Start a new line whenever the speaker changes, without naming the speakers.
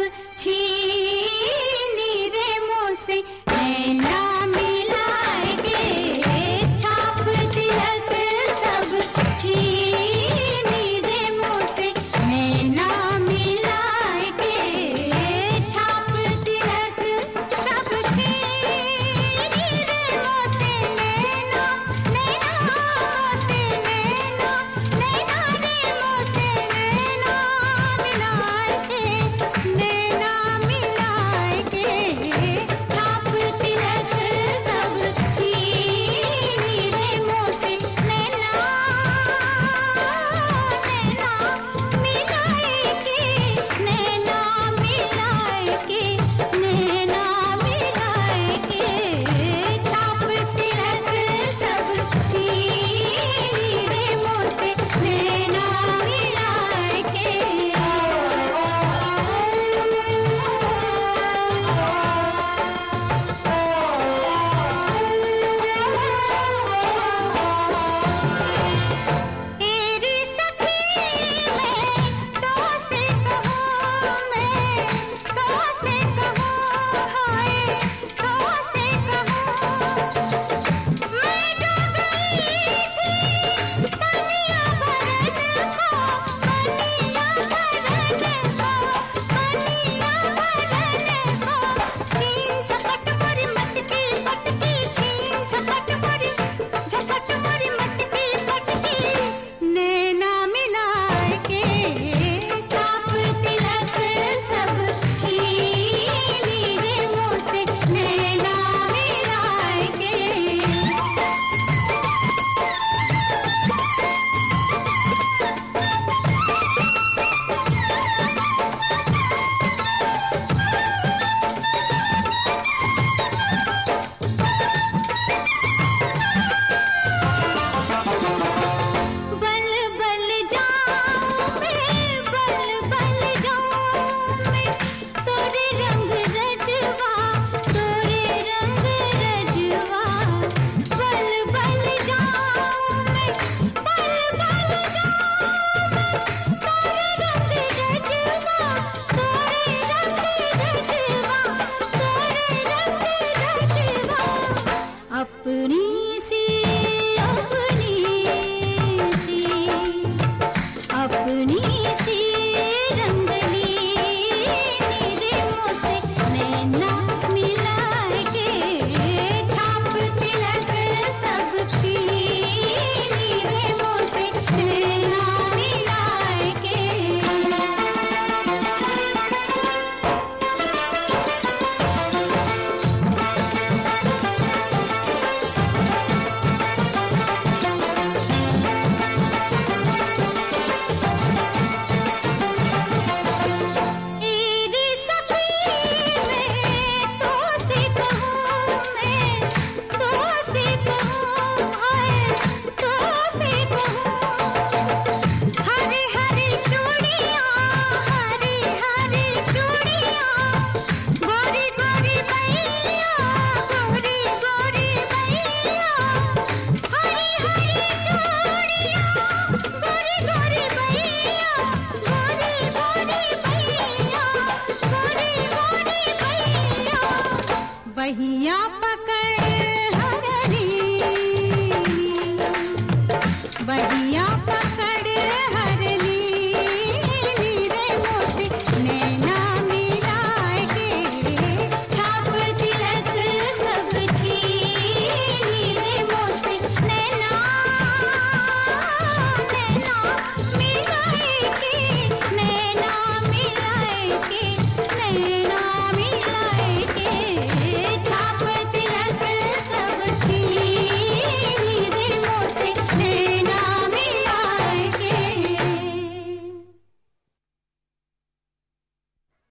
छीनी रे मुँह से नैना मिलाएंगे, छाप तिलक सब छीनी रे मुँह से नैना मिलाएंगे, छाप तिलक सब छीनी रे मुँह से नैना, नैना से नैना, नैना रे मुँह से नैना मिलाएंगे, नैना मिलाएंगे, छाप तिलक सब छीनी रे मुँह से नैना, नैना मिलाएंगे, नैना मिलाएंगे, नैना मिलाएंगे, छाप तिलक सब छीनी रे मुँह से नैना मिलाएंगे। तेरी सखी मैं तो से कहूँ, मैं तो से कहूँ, हाय तो से कहूँ, मैं जो गई थी पनिया भरन को, पनिया भरन को, पनिया भरन को, छीन झपट मोरी मटकी पटकी, छीन झपट मोरी झपट मोरी मटकी पटकी, नैना मिलाएंगे, छाप तिलक सब छीनी रे मुँह से नैना मिलाएंगे। बल बल जाऊं मैं, बल बल जाऊं मैं, तोरे रंग रजवा, तोरे रंग रजवा, बल बल जाऊं मैं, बल बल जाऊं मैं, तोरे रंग रजवा, तोरे रंग रजवा, तोरे रंग रजवा, अपनी सी अपनी सी अपनी सी रंगली रे मुँह से नैना मिलाएंगे, छाप तिलक सब छीनी रे मुँह से नैना मिलाएंगे। तेरी सखी मैं तो से कहूँ, मैं तो से कहूँ, हाय तो से कहूँ, हरी हरी चूड़ियाँ, हरी हरी चूड़ियाँ, गोरी गोरी मैया, गोरी गोरी मैया, हरी हरी चूड़ियाँ, गोरी गोरी मैया, गोरी गोरी मैया, गोरी गोरी मैया, बहिया